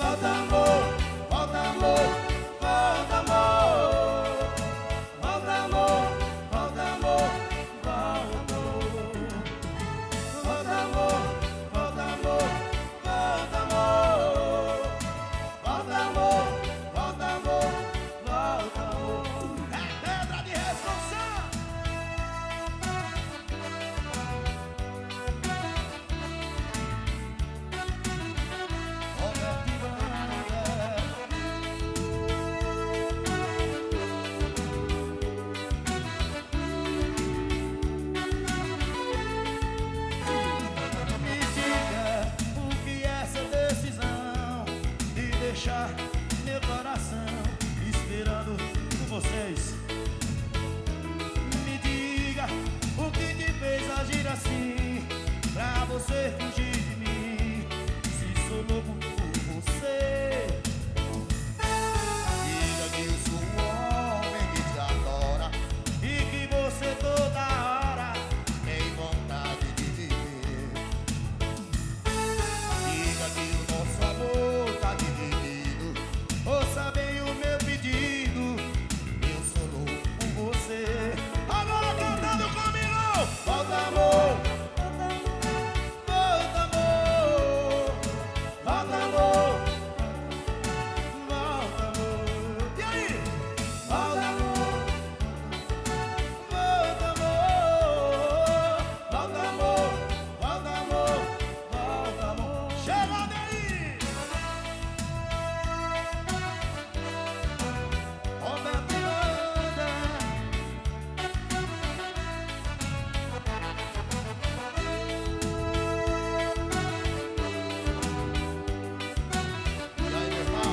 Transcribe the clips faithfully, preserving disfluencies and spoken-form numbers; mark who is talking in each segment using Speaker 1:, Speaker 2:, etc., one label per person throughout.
Speaker 1: Volta amor, volta amor, volta amor. Volta amor, volta amor, volta amor. Volta amor, volta amor, volta amor. Volta amor, volta amor, volta amor. É pedra de resolução. Deixar meu coração esperando por vocês. Me diga o que te fez agir assim, pra você fugir de mim, se sou louco por você. Diga que eu sou um homem que te adora e que você toda hora tem vontade de viver. Diga que o nosso amor tá dividido. Ouça bem o meu pedido, eu sou louco por você. Agora cantando comigo. Volta amor, volta amor, volta amor, volta amor. E aí? Volta amor, volta amor, volta amor, volta amor, volta amor. Chegando aí! Roberto Miranda. E aí, meu irmão?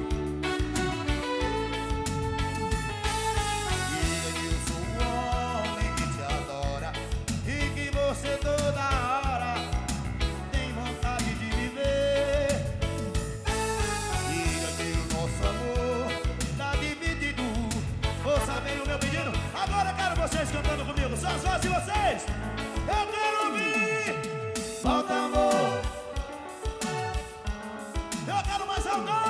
Speaker 1: Diga que eu sou um homem que te adora e que você toda hora tem vontade de viver. Diga que o nosso amor tá dividido. Ouça bem o meu pedido. Agora eu quero vocês cantando comigo. Só as vozes de vocês. Eu quero ouvir. Volta amor. Eu quero mais alto.